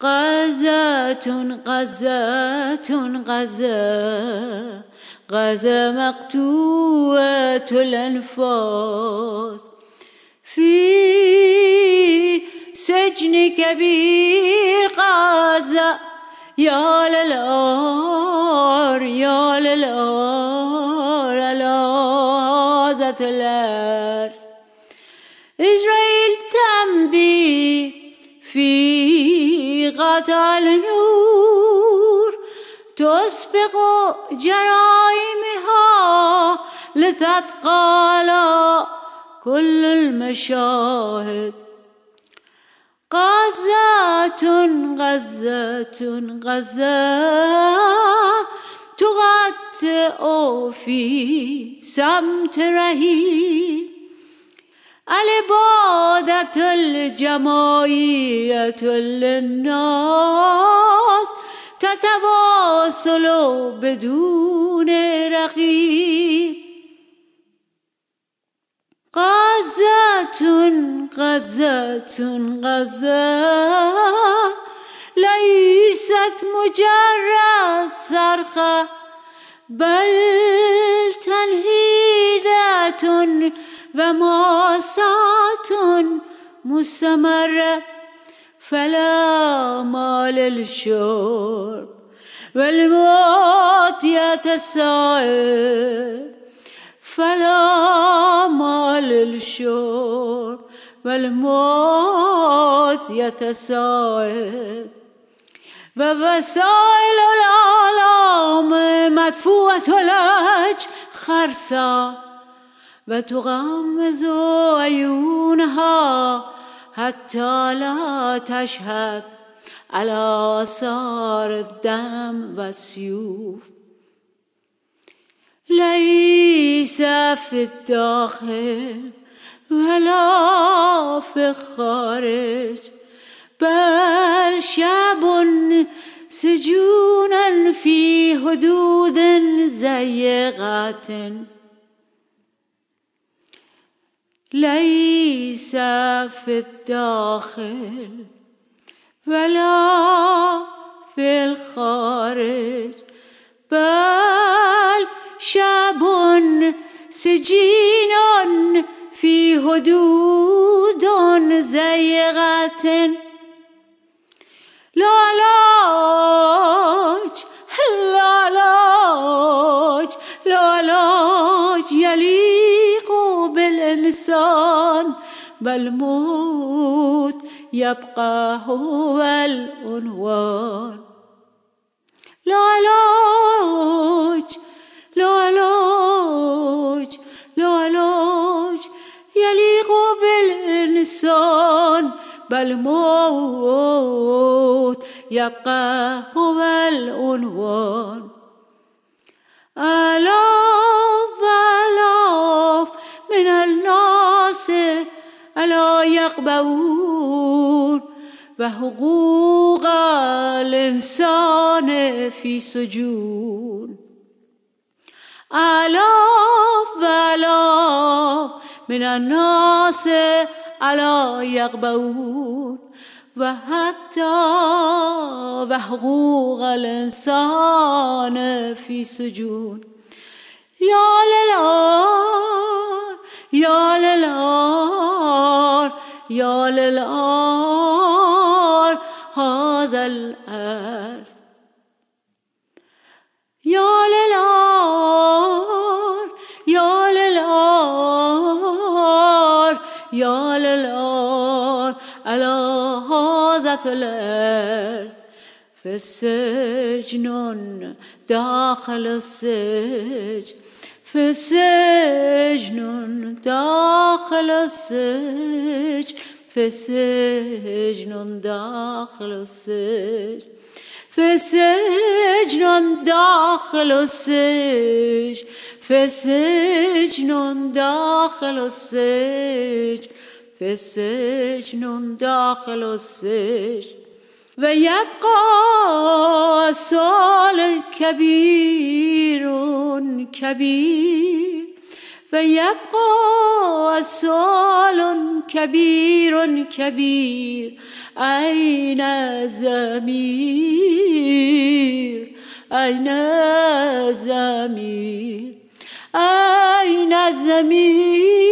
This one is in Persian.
غزة مقطوعة الأنفاس في سجن كبير غزة. يا للآر يا للآر على ذات الأرض. إسرائيل تمضي في قطع النور، تسبق جرائمها لتثقل كل المشاهد. غزة تغطئ في سمت رهيب. العبادة الجماعية للناس تتواصل بدون رقيب. غزة ليست مجرد صرخة، بل تنهيدات وماسات مستمرة. فلا مال للشرب والموت يتساءل، فلا مال للشرب والموت يتساءل. ووسائل العالم مدفوعة الأجر خرسة، وتغمز عيونها حتى لا تشهد على آثار الدم والسيوف. ليس في الداخل ولا في الخارج، بل شعب سجونا في حدود ضيقة. ليس في الداخل ولا في الخارج، بل شعب سجين في حدود ضيقة. لا علاج يليق بالإنسان، بل موت يبقى هو العنوان. لا علاج يليق بالإنسان، بل موت يبقى هو العنوان. آلاف من الناس ألا يقبلون، وحقوق الإنسان في سجون. آلاف من الناس ألا يقبلون، وحتى وحقوق الإنسان في سجون. يا للآر يا للآر يا للآر هذا الأرض. يا للآر يا للآر يا للآر على هذا الأرض. في السجن داخل السجن، في السجن داخل السجن، في السجن داخل السجن، في السجن داخل السجن، في السجن داخل السجن، في السجن داخل السجن. ويبقى سؤال كبير ويبقى سؤال كبير كبير: أين الضمير؟ أين الضمير؟ أين الضمير؟